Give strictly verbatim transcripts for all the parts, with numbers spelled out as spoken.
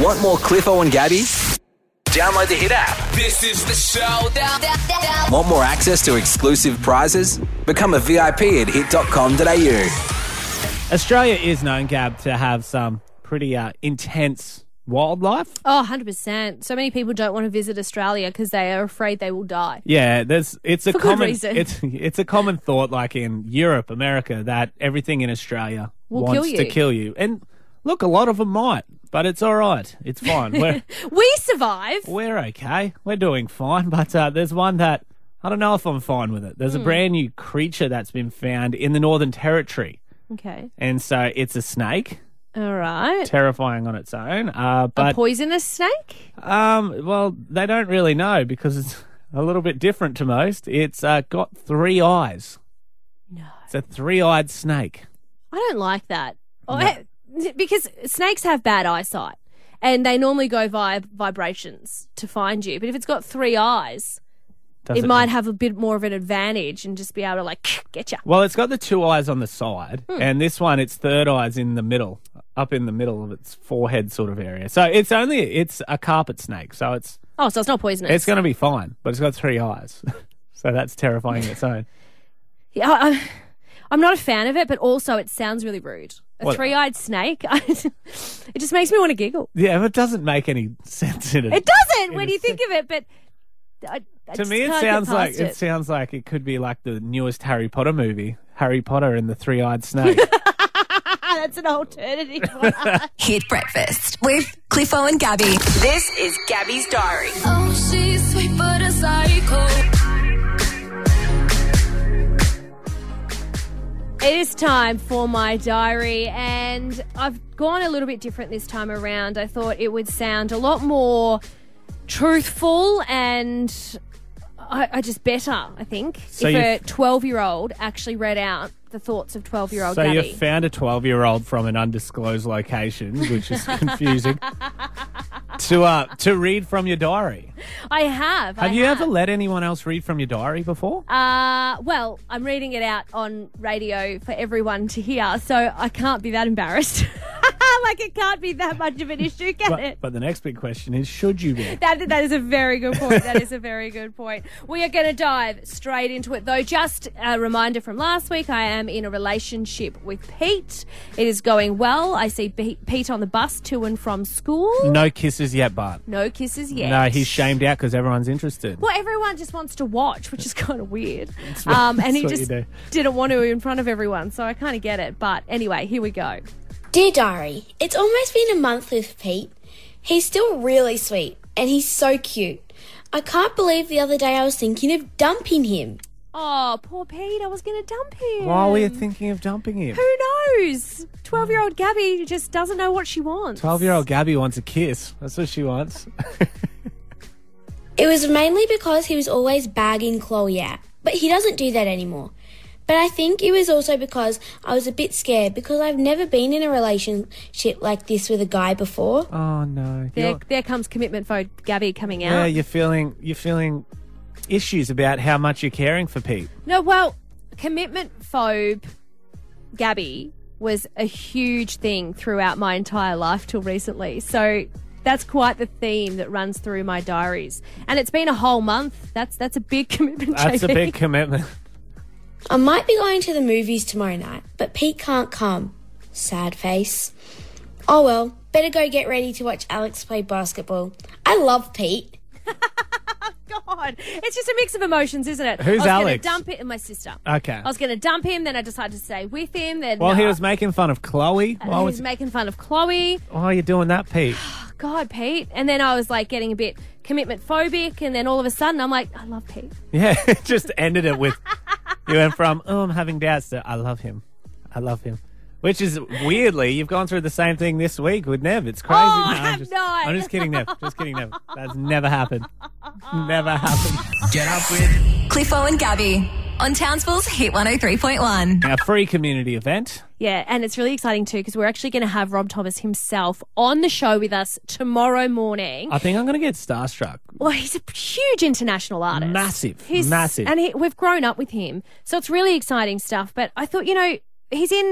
Want more Cliffo and Gabby? Download the Hit app. This is the showdown. Want more access to exclusive prizes? Become a V I P at hit dot com dot a u. Australia is known, Gab, to have some pretty uh, intense wildlife. Oh, one hundred percent. So many people don't want to visit Australia because they are afraid they will die. Yeah, there's it's a For good common reason. it's it's a common thought, like in Europe, America, that everything in Australia Will wants kill to you. kill you. And look, a lot of them might, but it's all right. It's fine. We're We survive. we're okay. We're doing fine. But uh, there's one that I don't know if I'm fine with it. There's a Hmm. brand new creature that's been found in the Northern Territory, Okay. and so it's a snake. All right. Terrifying on its own, uh, A but poisonous snake? um, well, they don't really know because it's a little bit different to most. It's uh, got three eyes. No. It's a three-eyed snake. I don't like that. Oh, I- because snakes have bad eyesight and they normally go via vibrations to find you. But if it's got three eyes, Does it, might have a bit more of an advantage and just be able to, like, get you. Well, it's got the two eyes on the side, Hmm. and this one, its third eye's in the middle, up in the middle of its forehead sort of area. So it's only it's a carpet snake, so it's Oh, so it's not poisonous. it's going to be fine, but it's got three eyes, so that's terrifying in its own. Yeah, I, I'm- I'm not a fan of it, but also it sounds really rude. A What? three-eyed snake, it just makes me want to giggle. Yeah, but it doesn't make any sense in it. It doesn't in when a you think of it, but I, I To just me, it can't get sounds like past it. sounds like it could be like the newest Harry Potter movie, Harry Potter and the Three-Eyed Snake. That's an alternative one. Hit Breakfast with Cliffo and Gabby. This is Gabby's Diary. Oh, she's sweet but a psycho. It is time for my diary, and I've gone a little bit different this time around. I thought it would sound a lot more truthful and I, I just better, I think, So if you- a twelve-year-old actually read out the thoughts of twelve-year-old So Gabby. you found a twelve-year-old from an undisclosed location, which is confusing, to uh, to read from your diary. I have. I Have you ever let anyone else read from your diary before? Uh, well, I'm reading it out on radio for everyone to hear, so I can't be that embarrassed. Like, it can't be that much of an issue, can But, it? but the next big question is, should you be? That, that is a very good point. That is a very good point. We are going to dive straight into it, though. Just a reminder from last week, I am in a relationship with Pete. It is going well. I see Pe- Pete on the bus to and from school. No kisses yet, Bart. No kisses yet. No, he's shamed out because everyone's interested. Well, everyone just wants to watch, which is kind of weird. what- Um, and he that's what just you do. didn't want to in front of everyone, so I kind of get it. But anyway, here we go. Dear Diary, it's almost been a month with Pete. He's still really sweet and he's so cute. I can't believe the other day I was thinking of dumping him. Oh, poor Pete. I was going to dump him. Why were you thinking of dumping him? Who knows? twelve-year-old Gabby just doesn't know what she wants. twelve-year-old Gabby wants a kiss. That's what she wants. It was mainly because he was always bagging Chloe out, but he doesn't do that anymore. But I think it was also because I was a bit scared because I've never been in a relationship like this with a guy before. Oh no! There, You're- there comes commitment for Gabby coming out. Yeah, you're feeling you're feeling issues about how much you're caring for Pete. No, well, commitment phobe Gabby was a huge thing throughout my entire life till recently. So that's quite the theme that runs through my diaries. And it's been a whole month. That's that's a big commitment, That's J P. a big commitment. I might be going to the movies tomorrow night, but Pete can't come. Sad face. Oh well, better go get ready to watch Alex play basketball. I love Pete. God, it's just a mix of emotions, isn't it? Who's I was Alex? Gonna dump it, my sister. Okay. I was going to dump him, then I decided to stay with him. Then Well, he uh, was making fun of Chloe. he Why was was? making fun of Chloe. Why are you doing that, Pete? God, Pete. And then I was like getting a bit commitment phobic, and then all of a sudden I'm like, I love Pete. Yeah, it just ended it with you went from oh I'm having doubts to I love him, I love him, which is weirdly you've gone through the same thing this week with Nev. It's crazy. Oh, No, I I'm have just, not. I'm just kidding, Nev. Just kidding, Nev. That's never happened. Never happened. Get up with Cliffo and Gabby on Townsville's Hit one oh three point one. A free community event. Yeah, and it's really exciting too because we're actually going to have Rob Thomas himself on the show with us tomorrow morning. I think I'm going to get starstruck. Well, he's a huge international artist. Massive, He's, massive. And he, we've grown up with him. So it's really exciting stuff. But I thought, you know, he's in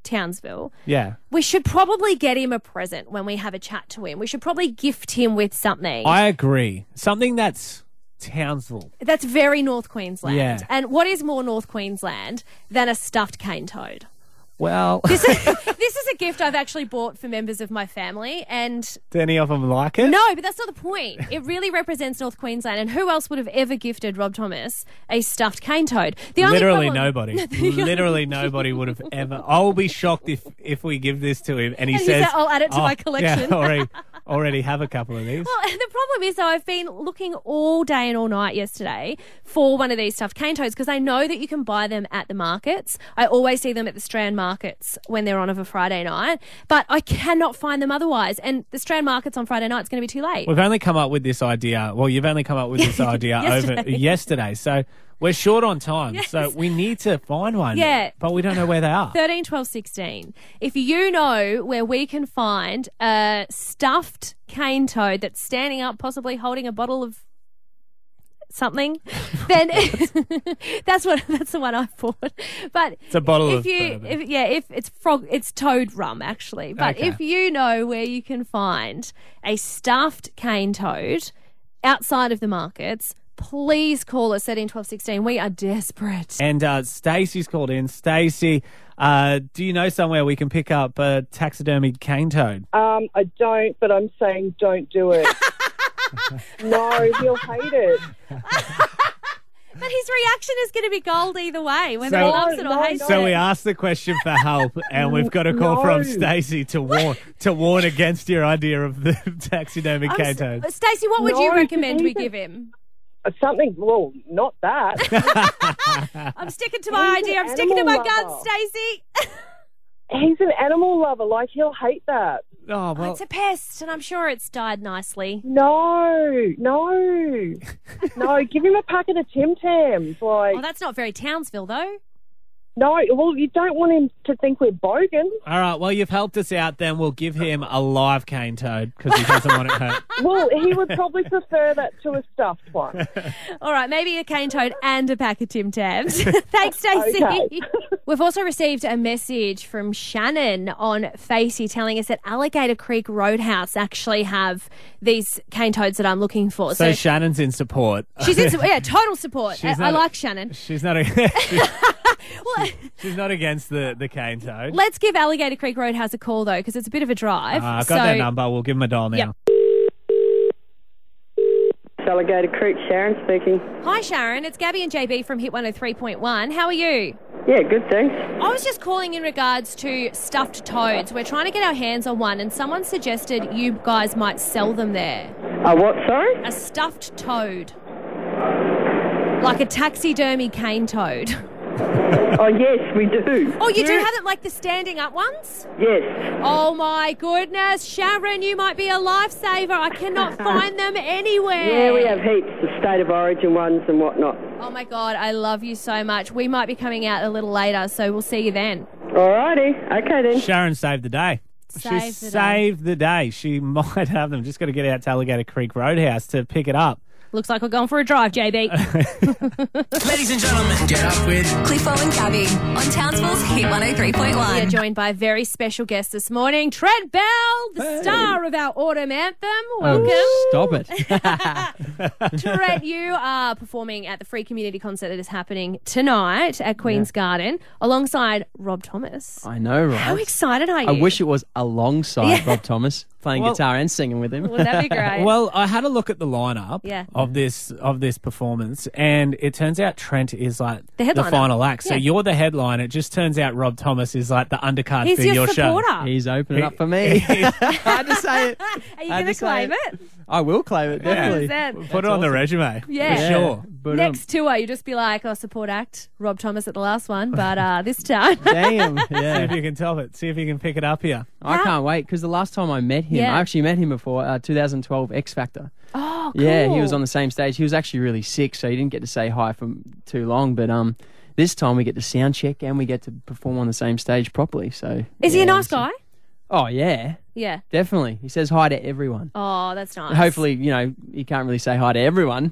Townsville. Yeah. We should probably get him a present when we have a chat to him. We should probably gift him with something. I agree. Something that's Townsville. That's very North Queensland. Yeah. And what is more North Queensland than a stuffed cane toad? Well, This is, this is a gift I've actually bought for members of my family, and do any of them like it? no, but that's not the point. It really represents North Queensland, and who else would have ever gifted Rob Thomas a stuffed cane toad? The only Literally problem- nobody. Literally nobody would have ever. I will be shocked if if we give this to him and he And he says, said, "I'll add it to "Oh, my collection." Yeah, already, already have a couple of these. Well, the problem is, though, I've been looking all day and all night yesterday for one of these stuffed cane toads because I know that you can buy them at the markets. I always see them at the Strand markets when they're on of a Friday night, but I cannot find them otherwise. And the Strand markets on Friday night, it's going to be too late. We've only come up with this idea. Well, you've only come up with this idea Yesterday. over yesterday. So we're short on time. Yes. So we need to find one. Yeah. But we don't know where they are. thirteen, twelve, sixteen. If you know where we can find a stuffed cane toad that's standing up, possibly holding a bottle of something, then that's what that's the one I bought. But It's a bottle if of you, bourbon. if, yeah, if it's frog, it's toad rum actually. But Okay. if you know where you can find a stuffed cane toad outside of the markets, please call us thirteen, twelve, sixteen. We are desperate. And uh, Stacey's called in. Stacey, uh, do you know somewhere we can pick up a taxidermied cane toad? Um, I don't, but I'm saying don't do it. No, he'll hate it. But his reaction is going to be gold either way, whether So- he loves it or No, hates no. it. So we asked the question for help, and we've got a call No. from Stacey to warn to warn against your idea of the taxidermied I'm cane s- toad. Stacey, what would No, you because recommend we he's a- give him? Uh, Something, well, not that. I'm sticking to my He's idea. an I'm sticking to my animal guns, lover. Stacey. He's an animal lover. Like, he'll hate that. Oh Oh, well, it's a pest, and I'm sure it's died nicely. No, no. No, give him a packet of Tim Tams. Like, Oh, that's not very Townsville, though. no, well, you don't want him to think we're bogan. all right. Well, you've helped us out. Then we'll give him a live cane toad because he doesn't want it hurt. Well, he would probably prefer that to a stuffed one. All right, maybe a cane toad and a pack of Tim Tams. Thanks, Stacey. Okay. We've also received a message from Shannon on Facey telling us that Alligator Creek Roadhouse actually have these cane toads that I'm looking for. So Shannon's in support. she's in, yeah, total support. I, She's I not- like Shannon. She's not. A, she's, Well, she's not against the the cane toad. let's give Alligator Creek Roadhouse a call though, because it's a bit of a drive. Uh, I've got so, their number. We'll give them a dial now. Yep. Alligator Creek, Sharon speaking. Hi, Sharon. It's Gabby and J B from Hit one oh three point one. How are you? Yeah, good, thanks. I was just calling in regards to stuffed toads. We're trying to get our hands on one, and someone suggested you guys might sell them there. Uh, what, sorry? A stuffed toad. Like a taxidermy cane toad. Oh, yes, we do. Oh, you do have it like the standing up ones? Yes. Oh my goodness, Sharon, you might be a lifesaver. I cannot find them anywhere. Yeah, we have heaps of state of origin ones and whatnot. Oh my God, I love you so much. We might be coming out a little later, so we'll see you then. Alrighty, okay then. Sharon saved the day. Saved she the day. saved the day. She might have them. Just got to get out to Alligator Creek Roadhouse to pick it up. Looks like we're going for a drive, J B. Ladies and gentlemen, get up with Cliffo and Gabby on Townsville's Hit one oh three point We are one. joined by a very special guest this morning, Trent Bell, the star of our autumn anthem. Welcome. Stop it. Trent, you are performing at the free community concert that is happening tonight at Queen's Garden alongside Rob Thomas. I know, right? How excited are you? I wish it was alongside Yeah. Rob Thomas, playing Well- guitar and singing with him. Well, that'd be great. Well, I had a look at the lineup Yeah. of this of this performance, and it turns out Trent is like The headliner. final act. So Yeah. you're the headline. It just turns out Rob Thomas is like the undercard He's for your, your supporter. show. He's opening up for me. I had to say it. Are you I had going to to say claim it. it? I will claim it, definitely. one hundred percent. Put it on the resume. Yeah. For Yeah, sure. but, um, Next tour, you just be like, oh, support act, Rob Thomas at the last one, but uh, this time. Damn. See if Yeah. you can top it. See if you can pick it up here. I can't wait because the last time I met him, Yeah. I actually met him before uh, two thousand twelve X Factor. Oh, cool. Yeah, he was on the same stage. He was actually really sick, so he didn't get to say hi for too long. But um, this time we get to sound check and we get to perform on the same stage properly. So Is he a yeah, nice so- guy? Oh yeah, Yeah. definitely. He says hi to everyone. Oh, that's nice. Hopefully, you know, he can't really say hi to everyone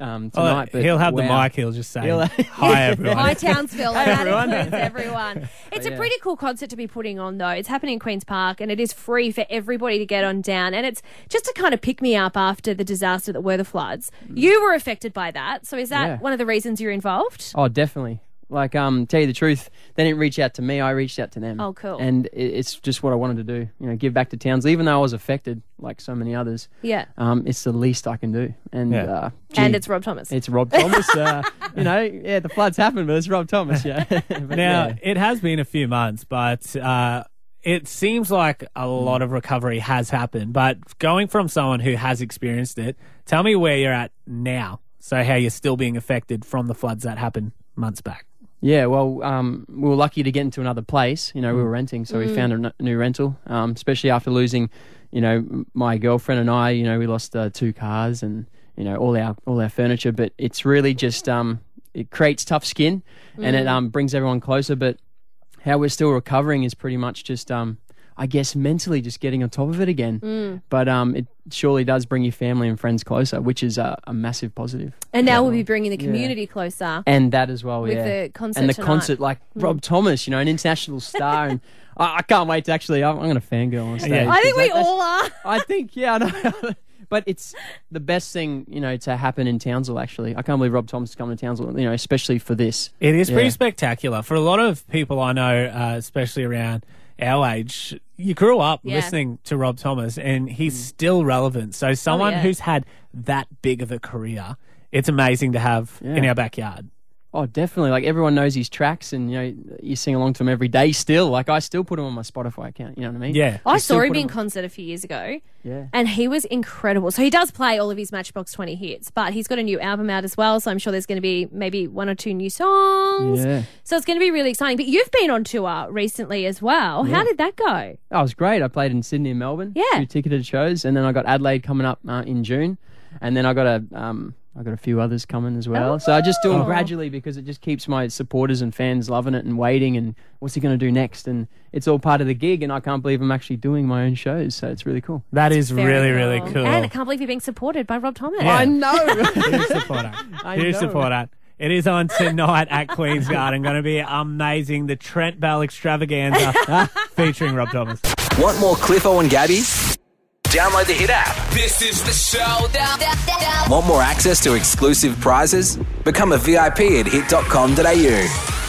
um, Well, tonight. but he'll have the wow. mic. He'll just say, He'll- "Hi, everyone." Hi, Townsville. Hi, and that everyone. includes everyone. It's yeah. a pretty cool concert to be putting on, though. It's happening in Queen's Park, and it is free for everybody to get on down. And it's just to kind of pick me up after the disaster that were the floods. You were affected by that, so is that Yeah. one of the reasons you're involved? Oh, definitely. Like, um, tell you the truth, they didn't reach out to me. I reached out to them. Oh, cool. And it, it's just what I wanted to do. You know, give back to Townsville, even though I was affected, like so many others. Yeah. Um, it's the least I can do. And Yeah. uh, And gee, it's Rob Thomas. It's Rob Thomas. uh, you know, yeah, the floods happened, but it's Rob Thomas. Yeah. But Now, yeah. it has been a few months, but uh, it seems like a lot of recovery has happened. But going from someone who has experienced it, tell me where you're at now. So how you're still being affected from the floods that happened months back. Yeah, well, um, we were lucky to get into another place. You know, we were renting, so we found a n- new rental, um, especially after losing, you know, m- my girlfriend and I, you know, we lost uh, two cars and, you know, all our all our furniture. But it's really just, um, it creates tough skin and it um, brings everyone closer. But how we're still recovering is pretty much just, um, I guess, mentally just getting on top of it again. But um, it surely does bring your family and friends closer, which is uh, a massive positive. And now we'll be bringing the community closer. And that as well, With yeah. the concert and the tonight. concert, like Rob Thomas, you know, an international star, and I, I can't wait to actually. I'm, I'm going to fangirl on stage. Yeah. I think because we that- that's- all are. I think, yeah, I know. But it's the best thing, you know, to happen in Townsville. Actually, I can't believe Rob Thomas is coming to Townsville. You know, especially for this. It is pretty Yeah. spectacular. For a lot of people I know, uh, especially around our age, you grew up Yeah. listening to Rob Thomas and he's still relevant. So someone yeah. who's had that big of a career, it's amazing to have in Yeah. our backyard. Oh, definitely. Like everyone knows his tracks, and you know, you sing along to him every day. Still, like I still put him on my Spotify account. You know what I mean? Yeah. I You still saw him put in concert a few years ago. Yeah. And he was incredible. So he does play all of his Matchbox twenty hits, but he's got a new album out as well. So I'm sure there's going to be maybe one or two new songs. Yeah. So it's going to be really exciting. But you've been on tour recently as well. How did that go? Oh, it was great. I played in Sydney and Melbourne. Yeah. Two ticketed shows, and then I got Adelaide coming up uh, in June, and then I got a um, I got a few others coming as well. So I just do them Oh. gradually because it just keeps my supporters and fans loving it and waiting. And what's he going to do next? And it's all part of the gig. And I can't believe I'm actually doing my own shows. So it's really cool. That is Very really, really cool. And I can't believe you're being supported by Rob Thomas. Yeah. I know. Huge supporter. I Huge know. supporter. It is on tonight at Queen's Garden. Going to be amazing. The Trent Bell Extravaganza featuring Rob Thomas. Want more Cliffo and Gabby? Download the Hit app. This is the showdown. Want more access to exclusive prizes? Become a V I P at hit dot com dot a u.